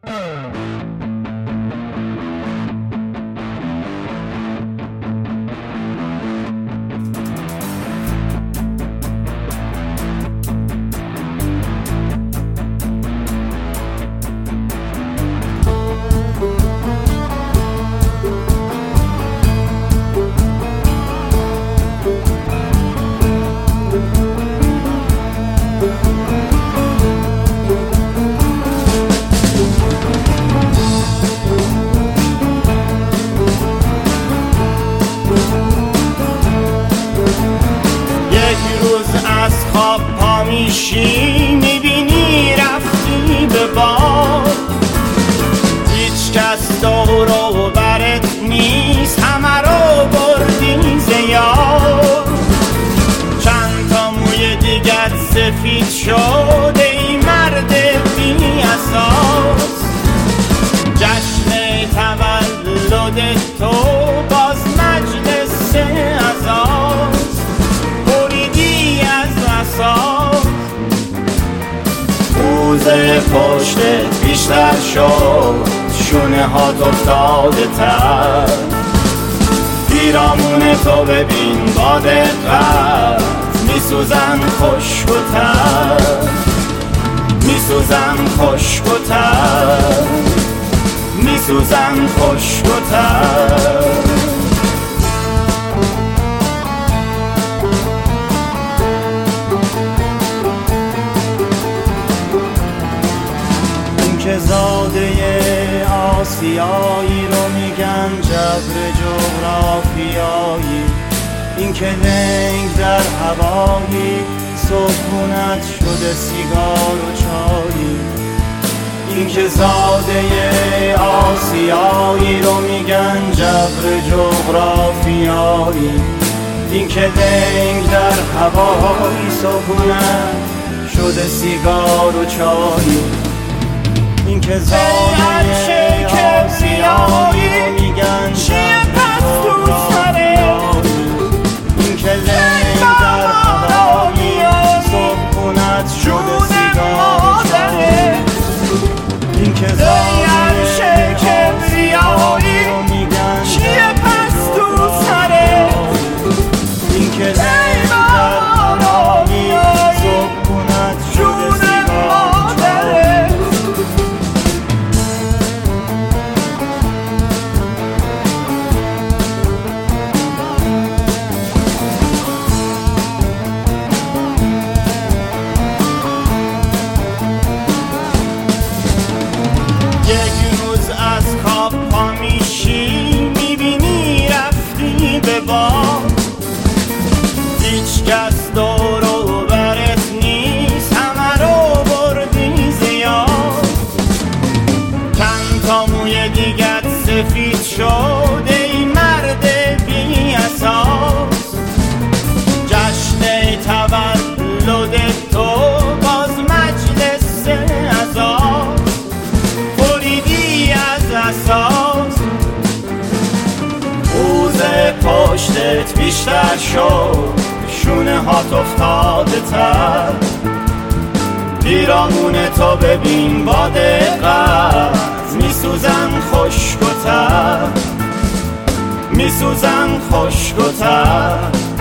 از خواب پا میشی میبینی رفتی به باد، هیچ کس دور و برت نیست، همه رو بردی زیاد. چند تا موی دیگت سفید شد ای مرد بی اساس، جشن تولد تو باز مجلس عزاست، روزه پشتت بیشتر شد، شونه هات افتاده تر، پیرامون تو ببین با دقت، میسوزن خشک و تر، میسوزن خشک و تر، میسوزن خشک و تر. که زاده آسیایی رو میگن جبر جغرافیایی، این که لنگ در هوایی صبحونت شده سیگار و چایی، این که زاده آسیایی رو میگن جبر جغرافیایی، این که لنگ در هوایی صبحونت شده سیگار و چایی، این که زاده آسیایی رو میگن چیه پس تو سره، این که لنگ در هوایی صبحونت شده سیگار و چای، این که زاده آسیایی رو میگن چیه پس تو سره، این که لنگ در هوایی صبحونت شده سیگار و چای. یک روز از خواب پا میشی میبینی رفتی به باد، هیچ کس دور و برت نیست، همه رو بردی زیاد. چند تا موی دیگت سفید شد ای مرد بی اساس، جشن تولد تو باز مجلس عزاست، اساس روزه پشتت بیشتر شد، شونه هات افتاده تر، پیرامون تو ببین با دقت، میسوزن خشک و تر، میسوزن خشک و تر،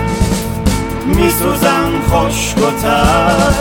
میسوزن خشک و تر.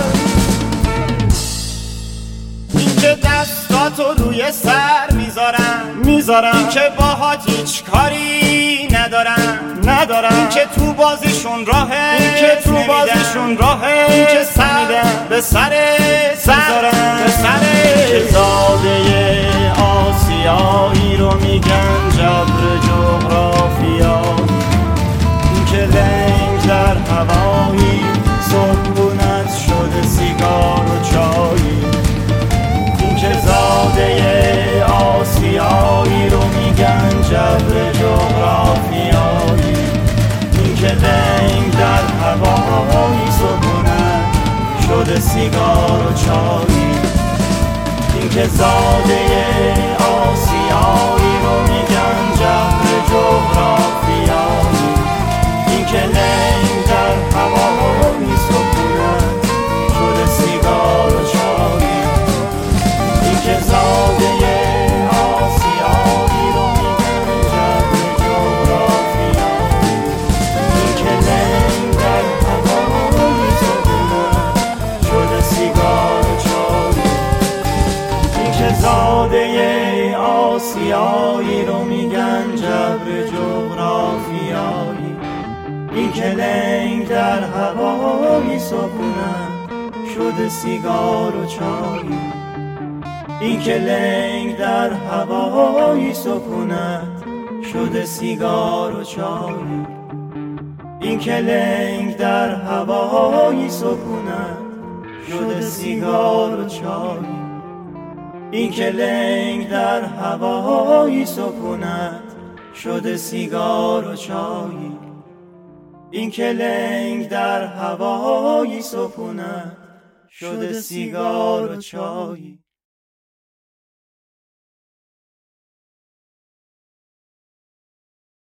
این که دستاتو روی سر میذارن، این که باهات هیچ کاری ندارن، این که تو بازیشون راهه، این که تو بازیشون راهه، این که سر به سر میذارن، به سر که زاده آسیایی رو میگن جبر جغرافیایی، این که لنگ در هوایی صبحونت شده سیگار و چایی، این که زاده آسیایی رو میگن جبر جغرافیایی، این که لنگ در هوایی صبحونت شده سیگار و چایی، این که زاده آسیایی رو میگن جبر جغرافیایی، این که لنگ در هوایی صبحونت شده سیگار و چایی، این که زاده سیاهی رو میگن جبر جغرافیایی. این که لنگ در هوایی سکونت شده سیگار و چایی. این که لنگ در هوایی سکونت شده سیگار و چایی. این که لنگ در هوایی سکونت شده سیگار و چایی. این که لنگ در هوایی سکونت شده سیگار و چایی. این که لنگ در هوایی سکونت شده سیگار و چایی.